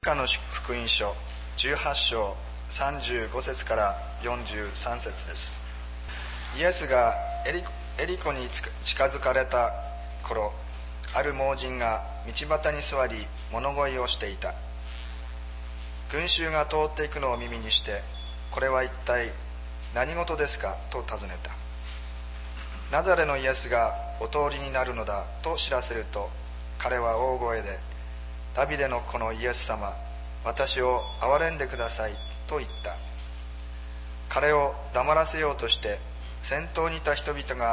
カの福音書18章35節から43節です。イエスがエリコに近づかれた頃、ある盲人が道端に座り物乞いをしていた。群衆が通っていくのを耳にして、これは一体何事ですかと尋ねた。ナザレのイエスがお通りになるのだと知らせると、彼は大声で、ダビデの子のイエス様、私を憐れんでくださいと言った。彼を黙らせようとして先頭にいた人々が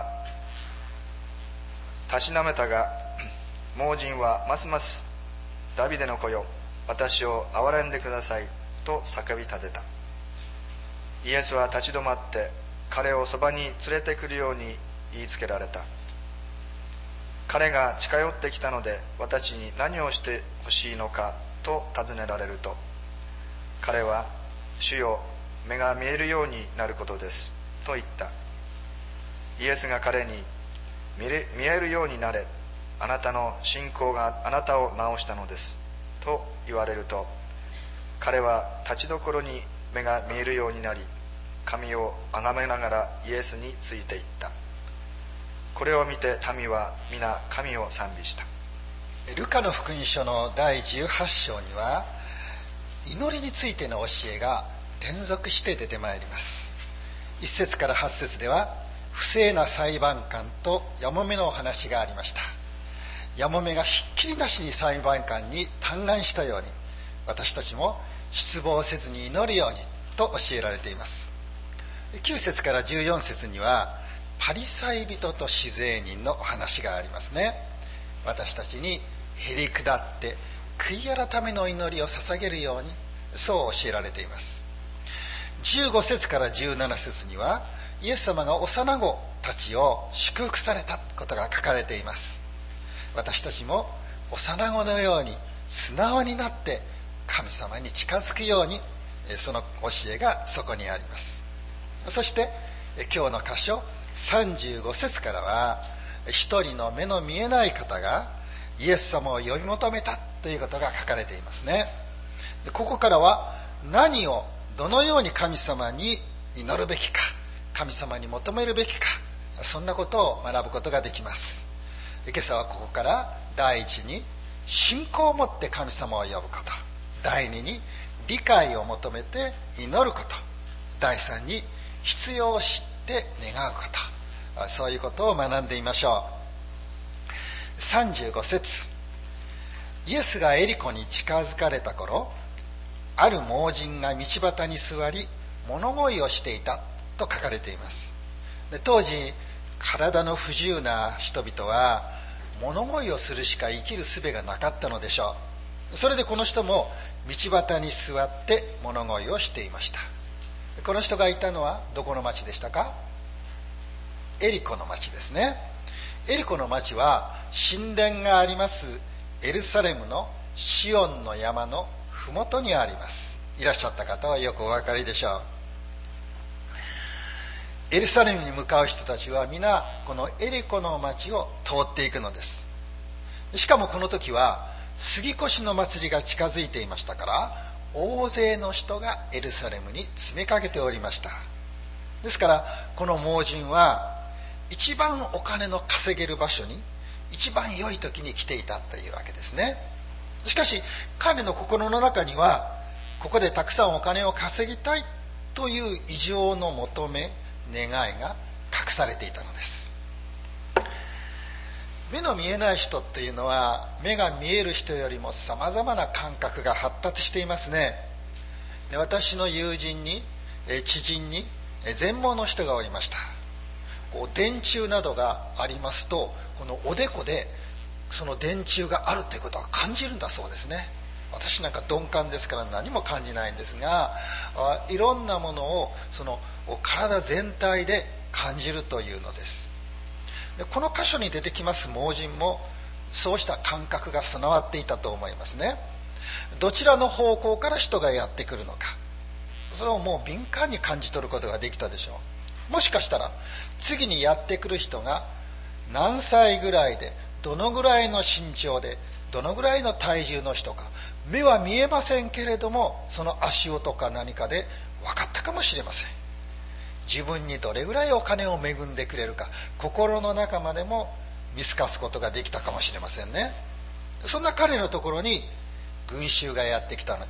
たしなめたが、盲人はますます、ダビデの子よ、私を憐れんでくださいと叫び立てた。イエスは立ち止まって彼をそばに連れてくるように言いつけられた。彼が近寄ってきたので、私に何をしてほしいのかと尋ねられると、彼は、主よ、目が見えるようになることですと言った。イエスが彼に、見えるようになれ、あなたの信仰があなたを治したのですと言われると、彼は立ちどころに目が見えるようになり、神を崇めながらイエスについていった。これを見て民は皆神を賛美した。 ルカの福音書の第18章には、祈りについての教えが連続して出てまいります。1節から8節では、不正な裁判官とやもめのお話がありました。やもめがひっきりなしに裁判官に嘆願したように、私たちも失望せずに祈るようにと教えられています。9節から14節には、パリサイ人と私税人のお話がありますね。私たちにへりくだって悔い改めの祈りを捧げるように、そう教えられています。15節から17節には、イエス様が幼子たちを祝福されたことが書かれています。私たちも幼子のように素直になって神様に近づくように、その教えがそこにあります。そして今日の箇所35節からは、一人の目の見えない方がイエス様を呼び求めたということが書かれていますね。ここからは、何をどのように神様に祈るべきか、神様に求めるべきか、そんなことを学ぶことができます。今朝はここから第一に信仰を持って神様を呼ぶこと、第二に理解を求めて祈ること、第三に必要を知って願うこと、そういうことを学んでみましょう。35節、イエスがエリコに近づかれた頃、ある盲人が道端に座り物乞いをしていたと書かれています。で、当時体の不自由な人々は物乞いをするしか生きる術がなかったのでしょう。それでこの人も道端に座って物乞いをしていました。この人がいたのはどこの町でしたか？エリコの町ですね。エリコの町は神殿がありますエルサレムのシオンの山のふもとにあります。いらっしゃった方はよくお分かりでしょう。エルサレムに向かう人たちは皆このエリコの町を通っていくのです。しかもこの時は杉越の祭りが近づいていましたから、大勢の人がエルサレムに詰めかけておりました。ですからこの盲人は一番お金の稼げる場所に一番良い時に来ていたというわけですね。しかし彼の心の中には、ここでたくさんお金を稼ぎたいという異常の求め、願いが隠されていたのです。目の見えない人っていうのは、目が見える人よりもさまざまな感覚が発達していますね。で、私の友人に知人に全盲の人がおりました。電柱などがありますと、このおでこでその電柱があるということは感じるんだそうですね。私なんか鈍感ですから何も感じないんですが、いろんなものをその体全体で感じるというのです。で、この箇所に出てきます盲人もそうした感覚が備わっていたと思いますね。どちらの方向から人がやってくるのか、それをもう敏感に感じ取ることができたでしょう。もしかしたら次にやってくる人が何歳ぐらいで、どのぐらいの身長で、どのぐらいの体重の人か、 目は見えませんけれども、その足音か何かで分かったかもしれません。自分にどれぐらいお金を恵んでくれるか、心の中までも見透かすことができたかもしれませんね。そんな彼のところに群衆がやってきたのです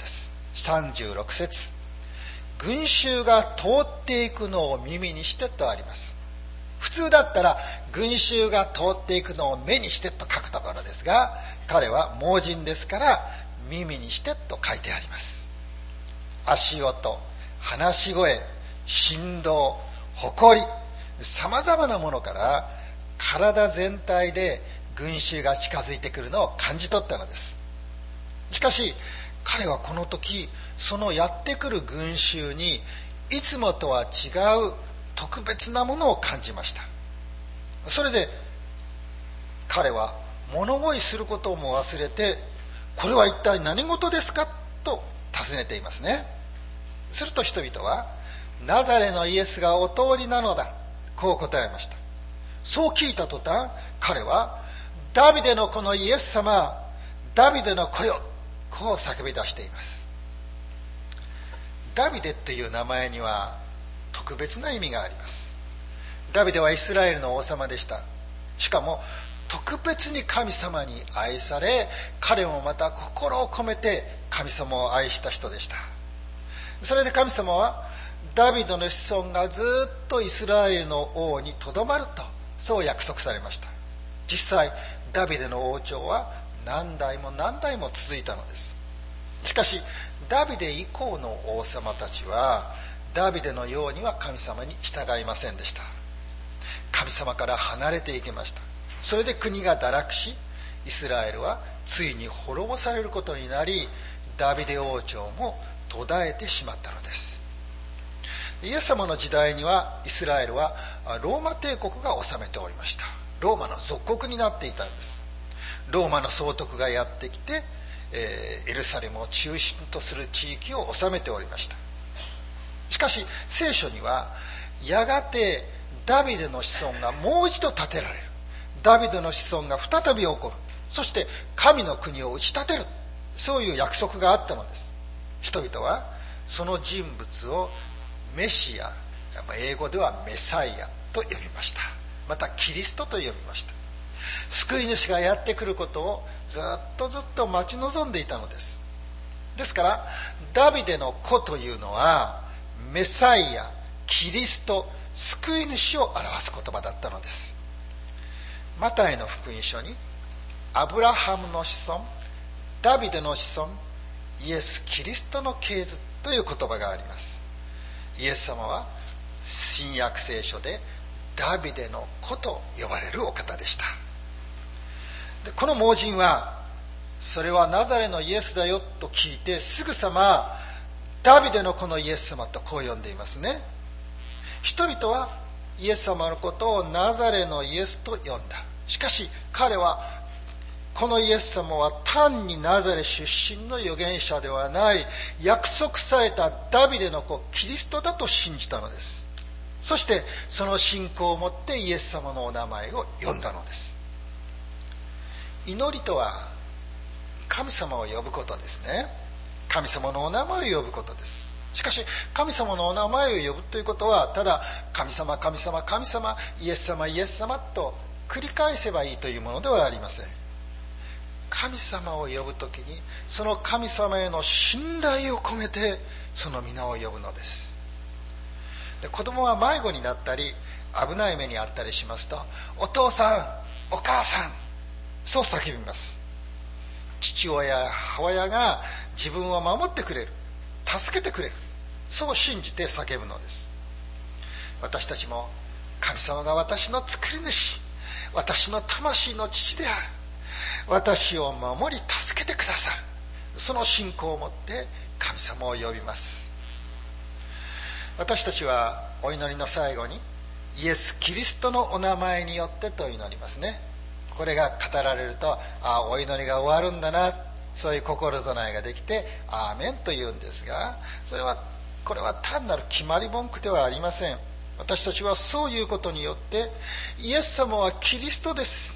。36節、群衆が通っていくのを耳にしてとあります。普通だったら群衆が通っていくのを目にしてと書くところですが、彼は盲人ですから耳にしてと書いてあります。足音、話し声、振動、誇り、さまざまなものから体全体で群衆が近づいてくるのを感じ取ったのです。しかし彼はこの時、そのやってくる群衆にいつもとは違う特別なものを感じました。それで彼は物乞いすることも忘れて、これは一体何事ですかと尋ねていますね。すると人々は、ナザレのイエスがお通りなのだ、こう答えました。そう聞いた途端、彼はダビデの子のイエス様、ダビデの子よ、こう叫び出しています。ダビデっていう名前には特別な意味があります。ダビデはイスラエルの王様でした。しかも特別に神様に愛され、彼もまた心を込めて神様を愛した人でした。それで神様はダビデの子孫がずっとイスラエルの王にとどまると、そう約束されました。実際ダビデの王朝は何代も何代も続いたのです。しかしダビデ以降の王様たちはダビデのようには神様に従いませんでした。神様から離れていきました。それで国が堕落し、イスラエルはついに滅ぼされることになり、ダビデ王朝も途絶えてしまったのです。イエス様の時代にはイスラエルはローマ帝国が治めておりました。ローマの属国になっていたんです。ローマの総督がやってきて、エルサレムを中心とする地域を治めておりました。しかし聖書には、やがてダビデの子孫がもう一度建てられる、ダビデの子孫が再び起こる、そして神の国を打ち立てる、そういう約束があったのです。人々はその人物をメシア、英語ではメサイアと呼びました。またキリストと呼びました。救い主がやってくることをずっと待ち望んでいたのです。ですからダビデの子というのはメサイア、キリスト、救い主を表す言葉だったのです。マタイの福音書にアブラハムの子孫、ダビデの子孫、イエス・キリストの系図という言葉があります。イエス様は新約聖書でダビデの子と呼ばれるお方でした。でこの盲人は、それはナザレのイエスだよと聞いて、すぐさまダビデの子のイエス様とこう呼んでいますね。人々はイエス様のことをナザレのイエスと呼んだ。しかし彼は、このイエス様は単にナザレ出身の預言者ではない、約束されたダビデの子キリストだと信じたのです。そしてその信仰をもってイエス様のお名前を呼んだのです。祈りとは神様を呼ぶことですね。神様のお名前を呼ぶことです。しかし神様のお名前を呼ぶということは、ただ神様神様神様、イエス様イエス様と繰り返せばいいというものではありません。神様を呼ぶときに、その神様への信頼を込めてその皆を呼ぶのです。で、子供は迷子になったり危ない目にあったりしますと、お父さんお母さん、そう叫びます。父親や母親が自分を守ってくれる、助けてくれる、そう信じて叫ぶのです。私たちも神様が私の作り主、私の魂の父である、私を守り助けてくださる、その信仰を持って神様を呼びます。私たちはお祈りの最後にイエス・キリストのお名前によってと祈りますね。これが語られると、お祈りが終わるんだな、そういう心備えができてアーメンと言うんですが、これは単なる決まり文句ではありません。私たちはそういうことによって、イエス様はキリストです、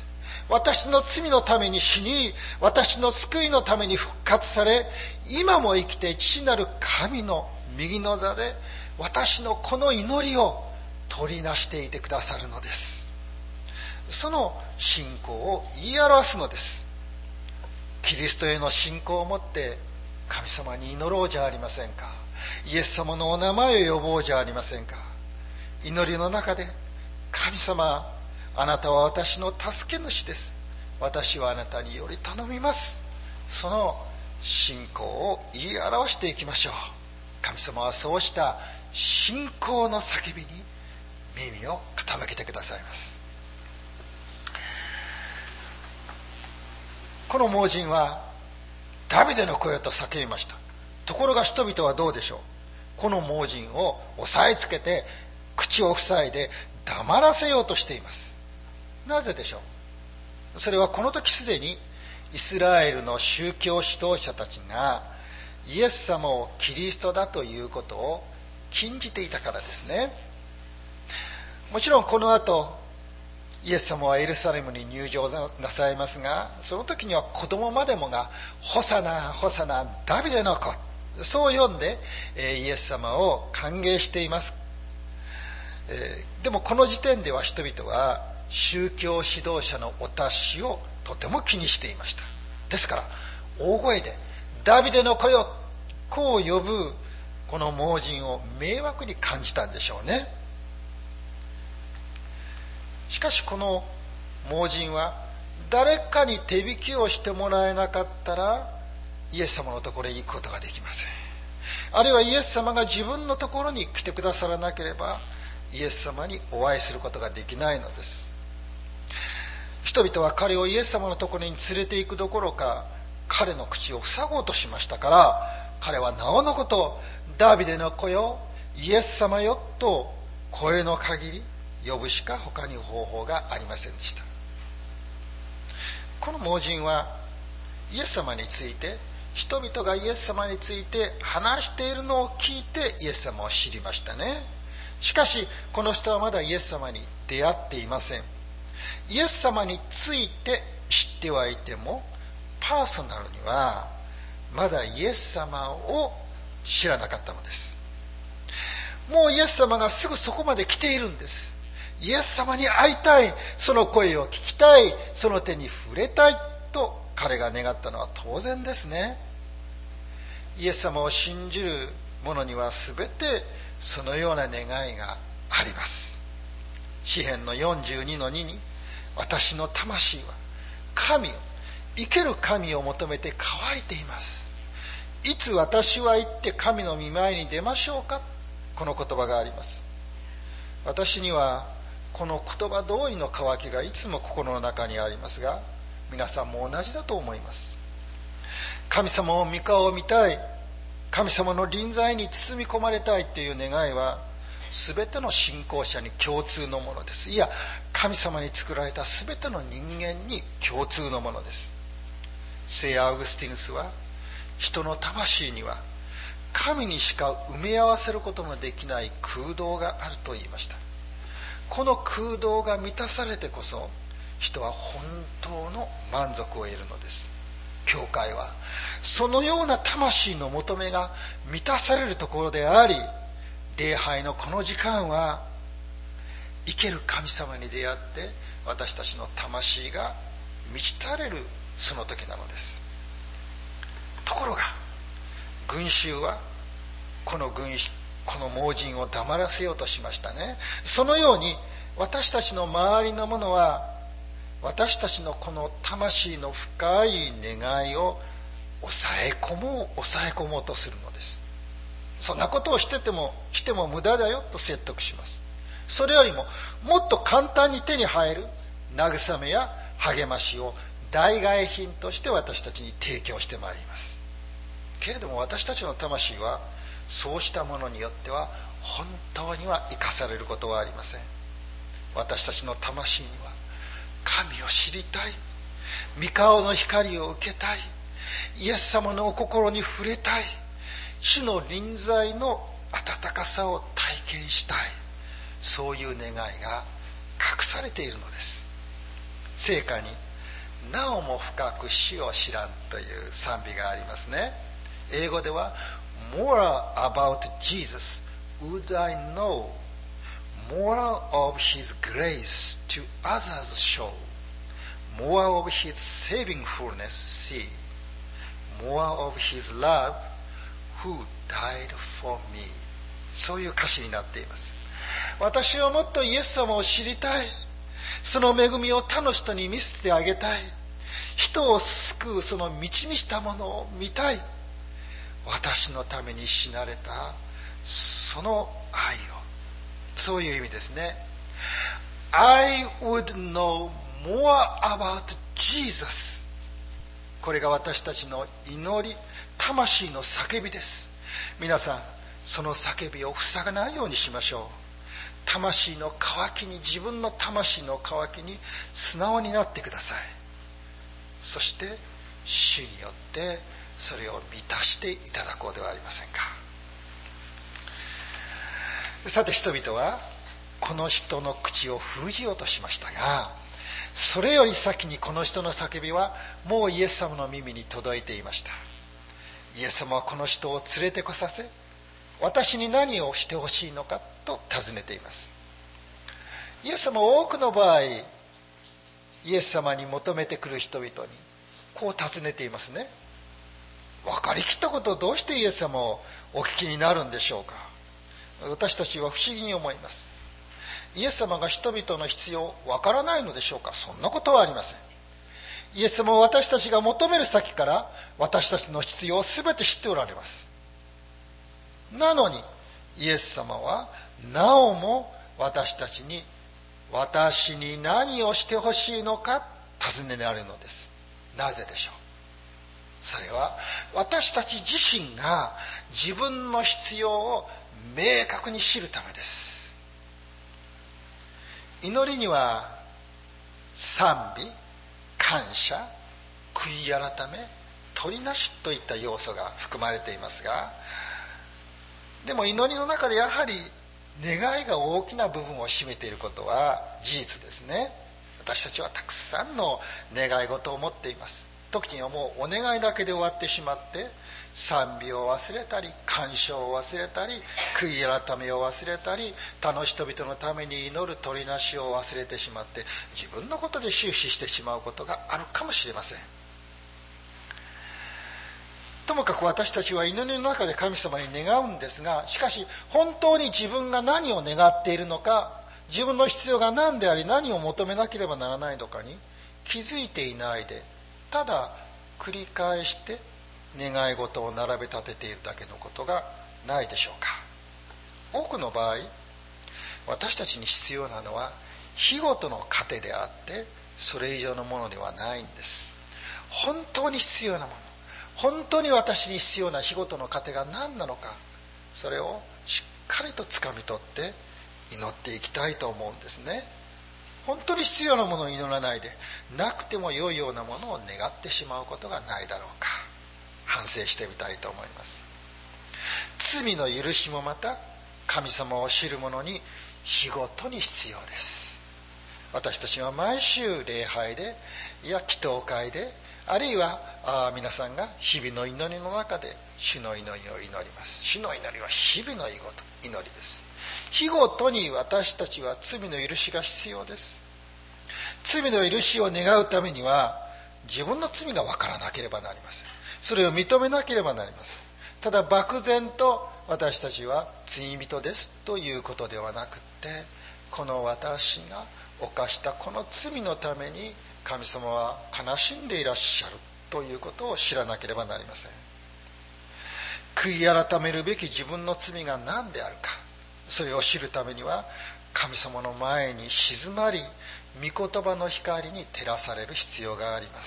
私の罪のために死に、私の救いのために復活され、今も生きて父なる神の右の座で私のこの祈りを取りなしていてくださるのです。その信仰を言い表すのです。キリストへの信仰を持って神様に祈ろうじゃありませんか。イエス様のお名前を呼ぼうじゃありませんか。祈りの中で、神様、あなたは私の助け主です。私はあなたにより頼みます。その信仰を言い表していきましょう。神様はそうした信仰の叫びに耳を傾けてくださいます。この盲人はダビデの声と叫びました。ところが人々はどうでしょう。この盲人を押さえつけて口を塞いで黙らせようとしています。なぜでしょう。それはこの時すでにイスラエルの宗教指導者たちがイエス様をキリストだということを禁じていたからですね。もちろんこの後イエス様はエルサレムに入場なさいますが、その時には子供までもがホサナホサナダビデの子、そう呼んでイエス様を歓迎しています。でもこの時点では人々は宗教指導者のお達しをとても気にしていました。ですから大声でダビデの子よ、こう呼ぶこの盲人を迷惑に感じたんでしょうね。しかしこの盲人は誰かに手引きをしてもらえなかったらイエス様のところへ行くことができません。あるいはイエス様が自分のところに来てくださらなければイエス様にお会いすることができないのです。人々は彼をイエス様のところに連れて行くどころか彼の口を塞ごうとしましたから、彼はなおのことダビデの子よ、イエス様よと声の限り呼ぶしか他に方法がありませんでした。この盲人はイエス様について、人々がイエス様について話しているのを聞いてイエス様を知りましたね。しかしこの人はまだイエス様に出会っていません。イエス様について知ってはいてもパーソナルにはまだイエス様を知らなかったのです。もうイエス様がすぐそこまで来ているんです。イエス様に会いたい、その声を聞きたい、その手に触れたいと彼が願ったのは当然ですね。イエス様を信じる者には全てそのような願いがあります。詩編の42の2に、私の魂は神を、生ける神を求めて乾いています。いつ私は行って神の御前に出ましょうか。この言葉があります。私にはこの言葉通りの渇きがいつも心の中にありますが、皆さんも同じだと思います。神様を御顔を見たい、神様の臨在に包み込まれたいという願いは全ての信仰者に共通のものです。いや、神様に作られた全ての人間に共通のものです。聖アウグスティヌスは、人の魂には神にしか埋め合わせることのできない空洞があると言いました。この空洞が満たされてこそ人は本当の満足を得るのです。教会はそのような魂の求めが満たされるところであり、礼拝のこの時間は生ける神様に出会って私たちの魂が満ち足れるその時なのです。ところが群衆はこの盲人を黙らせようとしましたね。そのように私たちの周りのものは私たちのこの魂の深い願いを抑え込もうとするのです。そんなことをしても無駄だよと説得します。それよりももっと簡単に手に入る慰めや励ましを代替品として私たちに提供してまいります。けれども私たちの魂はそうしたものによっては本当には生かされることはありません。私たちの魂には神を知りたい、御顔の光を受けたい、イエス様のお心に触れたい、主の臨在の温かさを体験したい、そういう願いが隠されているのです。聖歌になおも深く主を知らんという賛美がありますね。英語では More about Jesus would I know, more of his grace to others show, more of his saving fullness see, more of his love who died for me。 そういう歌詞になっています。私はもっとイエス様を知りたい、その恵みを他の人に見せてあげたい、人を救うその満ち満ちたものを見たい、私のために死なれたその愛を、そういう意味ですね。 I would know more about Jesus。 これが私たちの祈り、魂の叫びです。皆さん、その叫びを塞がないようにしましょう。魂の渇きに、自分の魂の渇きに素直になってください。そして主によってそれを満たしていただこうではありませんか。さて、人々はこの人の口を封じようとしましたが、それより先にこの人の叫びはもうイエス様の耳に届いていました。イエス様はこの人を連れてこさせ、私に何をしてほしいのかと尋ねています。イエス様は多くの場合、イエス様に求めてくる人々にこう尋ねていますね。分かりきったことをどうしてイエス様をお聞きになるんでしょうか。私たちは不思議に思います。イエス様が人々の必要分からないのでしょうか。そんなことはありません。イエス様は私たちが求める先から私たちの必要を全て知っておられます。なのにイエス様はなおも私たちに、私に何をしてほしいのか尋ねられるのです。なぜでしょう。それは私たち自身が自分の必要を明確に知るためです。祈りには賛美、感謝、悔い改め、取りなしといった要素が含まれていますが、でも祈りの中でやはり願いが大きな部分を占めていることは事実ですね。私たちはたくさんの願い事を持っています。時にはもうお願いだけで終わってしまって、賛美を忘れたり、感謝を忘れたり、悔い改めを忘れたり、他の人々のために祈る取りなしを忘れてしまって、自分のことで終始してしまうことがあるかもしれません。ともかく私たちは祈りの中で神様に願うんですが、しかし本当に自分が何を願っているのか、自分の必要が何であり何を求めなければならないのかに気づいていないで、ただ繰り返して願い事を並べ立てているだけのことがないでしょうか。多くの場合、私たちに必要なのは日ごとの糧であって、それ以上のものではないんです。本当に必要なもの、本当に私に必要な日ごとの糧が何なのか、それをしっかりとつかみ取って祈っていきたいと思うんですね。本当に必要なものを祈らないで、なくても良いようなものを願ってしまうことがないだろうか。反省してみたいと思います。罪の許しもまた神様を知る者に日ごとに必要です。私たちは毎週礼拝で、いや祈祷会で、あるいは皆さんが日々の祈りの中で主の祈りを祈ります。主の祈りは日々の祈りです。日ごとに私たちは罪の許しが必要です。罪の許しを願うためには自分の罪が分からなければなりません。それを認めなければなりません。ただ漠然と私たちは罪人ですということではなくって、この私が犯したこの罪のために神様は悲しんでいらっしゃるということを知らなければなりません。悔い改めるべき自分の罪が何であるか、それを知るためには神様の前に静まり、御言葉の光に照らされる必要があります。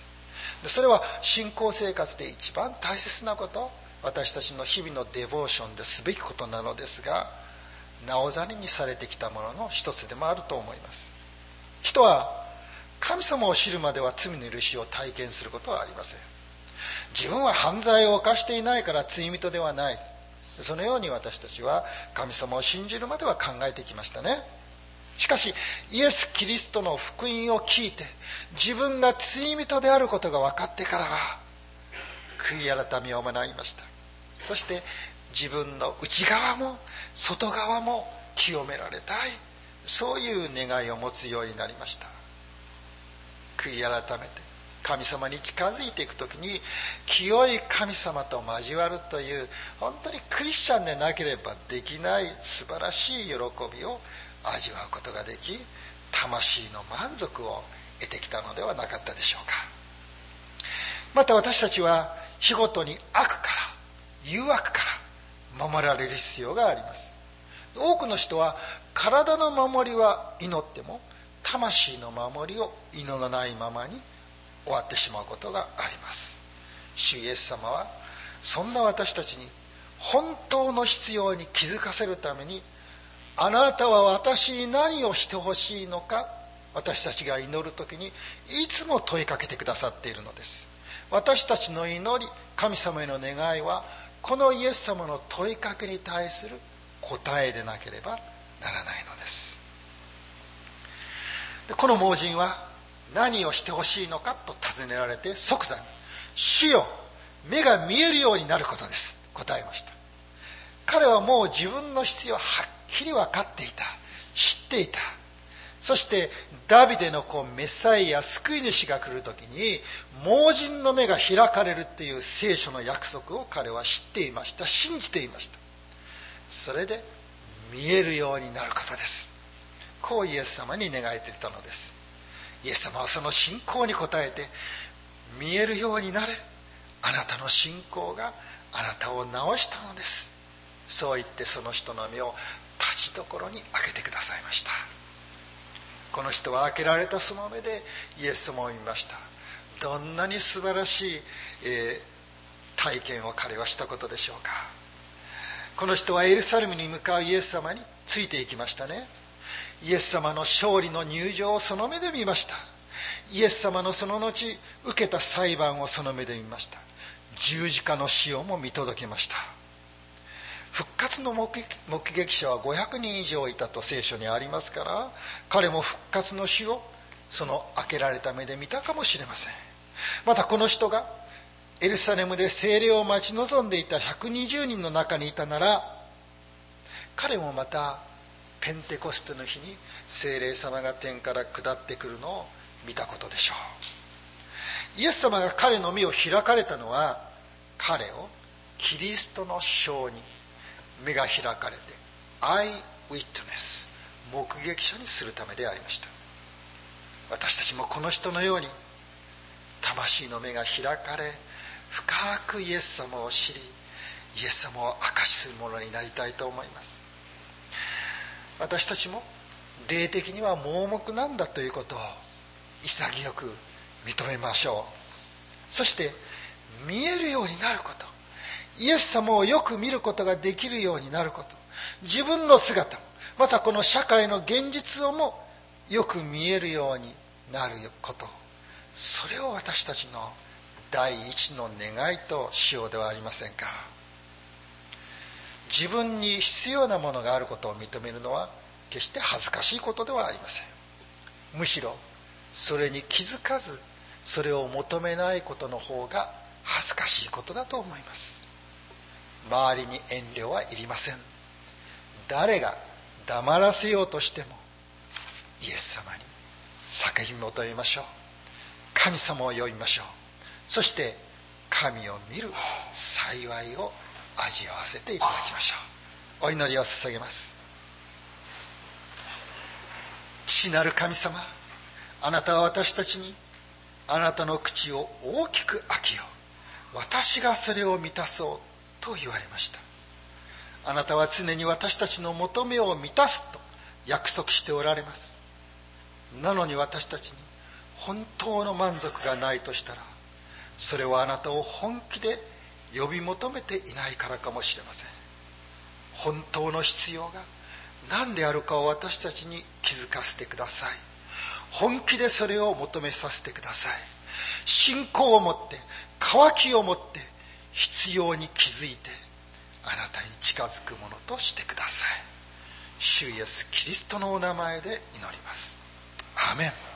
それは信仰生活で一番大切なこと、私たちの日々のデボーションですべきことなのですが、なおざりにされてきたものの一つでもあると思います。人は神様を知るまでは罪の許しを体験することはありません。自分は犯罪を犯していないから罪人ではない、そのように私たちは神様を信じるまでは考えてきましたね。 しかしイエス・キリストの福音を聞いて自分が罪人であることが分かってからは悔い改めを学びました。そして自分の内側も外側も清められたい、そういう願いを持つようになりました。悔い改めて神様に近づいていくときに清い神様と交わるという本当にクリスチャンでなければできない素晴らしい喜びを味わうことができ、魂の満足を得てきたのではなかったでしょうか。また私たちは日ごとに悪から誘惑から守られる必要があります。多くの人は体の守りは祈っても魂の守りを祈らないままに終わってしまうことがあります。主イエス様はそんな私たちに本当の必要に気づかせるために、あなたは私に何をしてほしいのか、私たちが祈るときにいつも問いかけてくださっているのです。私たちの祈り、神様への願いはこのイエス様の問いかけに対する答えでなければならないのです。でこの盲人は何をしてほしいのかと尋ねられて即座に主よ、目が見えるようになることです、答えました。彼はもう自分の必要をはっきり分かっていた、知っていた。そしてダビデの子メサイア、救い主が来るときに盲人の目が開かれるという聖書の約束を彼は知っていました、信じていました。それで見えるようになることです。こうイエス様に願えていたのです。イエス様はその信仰に応えて、見えるようになれ、あなたの信仰があなたを治したのです。そう言ってその人の目を立ちどころに開けてくださいました。この人は開けられたその目でイエス様を見ました。どんなに素晴らしい、体験を彼はしたことでしょうか。この人はエルサレムに向かうイエス様についていきましたね。イエス様の勝利の入場をその目で見ました。イエス様のその後受けた裁判をその目で見ました。十字架の死をも見届けました。復活の目撃者は500人以上いたと聖書にありますから、彼も復活の死をその開けられた目で見たかもしれません。またこの人がエルサレムで聖霊を待ち望んでいた120人の中にいたなら、彼もまたペンテコステの日に聖霊様が天から下ってくるのを見たことでしょう。イエス様が彼の目を開かれたのは、彼をキリストの証人、目が開かれてアイウィットネス、目撃者にするためでありました。私たちもこの人のように魂の目が開かれ、深くイエス様を知り、イエス様を証しするものになりたいと思います。私たちも霊的には盲目なんだということを潔く認めましょう。そして見えるようになること、イエス様をよく見ることができるようになること、自分の姿もまたこの社会の現実をもよく見えるようになること、それを私たちの第一の願いとしようではありませんか。自分に必要なものがあることを認めるのは決して恥ずかしいことではありません。むしろそれに気づかずそれを求めないことの方が恥ずかしいことだと思います。周りに遠慮はいりません。誰が黙らせようとしてもイエス様に叫び求めましょう。神様を呼びましょう。そして神を見る幸いを味わわせていただきましょう。お祈りを捧げます。父なる神様、あなたは私たちにあなたの口を大きく開けよう、私がそれを満たそうと言われました。あなたは常に私たちの求めを満たすと約束しておられます。なのに私たちに本当の満足がないとしたら、それはあなたを本気で呼び求めていないからかもしれません。本当の必要が何であるかを私たちに気づかせてください。本気でそれを求めさせてください。信仰を持って、渇きを持って必要に気づいてあなたに近づくものとしてください。 主イエスキリストのお名前で祈ります。アーメン。